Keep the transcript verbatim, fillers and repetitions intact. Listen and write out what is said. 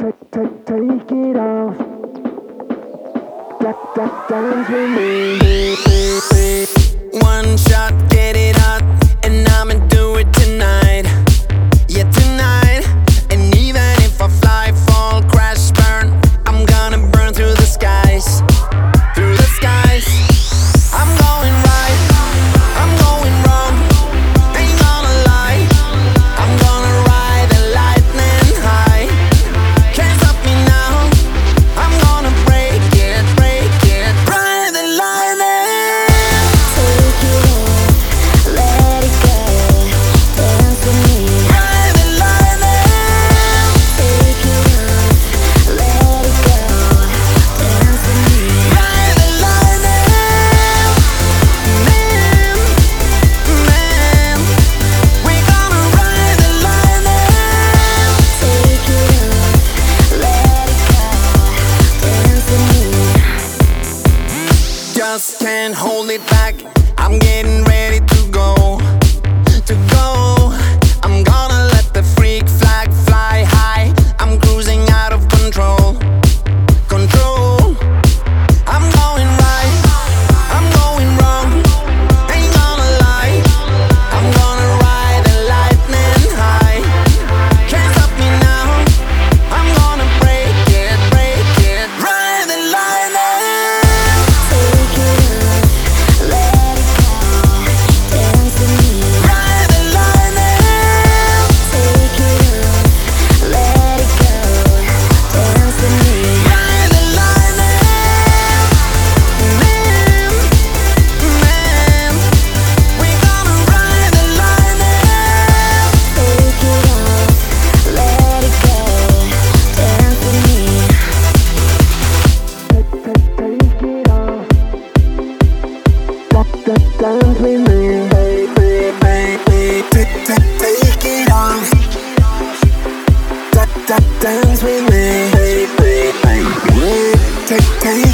take, take, take it off. That, that, dance with me. One shot, get it hot, and I'ma do it tonight. Yeah, tonight. And even if I fly, fall, crash, burn, I'm gonna burn through the skies. Through the skies. I'm going right, I'm going wrong, ain't gonna lie. I'm gonna ride the lightning high. Can't stop me now, I'm gonna break it, break it. Ride the lightning. Take it off, let it go, dance with me. Ride the lightning. Take it off, let it go, dance with me. Ride the lightning. Man, man, we gonna ride the lightning. Take it off, let it go, dance with me. Just can't hold it back. I'm getting ready to go, to go. I'm gonna let the freak flag fly high. I'm cruising out of control, control. I'm going right, I'm going wrong, ain't gonna lie. I'm gonna ride the lightning high. Can't stop me now, I'm gonna break it, break it. Ride the lightning. Take it off, let it go, dance with me. Ride the lightning. Take it off, let it go, dance with me. Ride the lightning. Man, man, we gonna ride the lightning. Take it off, let it go, dance with me. Take, take, take it off. That, that, dance with me. Baby, baby, take, take, take it off. That, that, dance with me. Baby, baby, take, take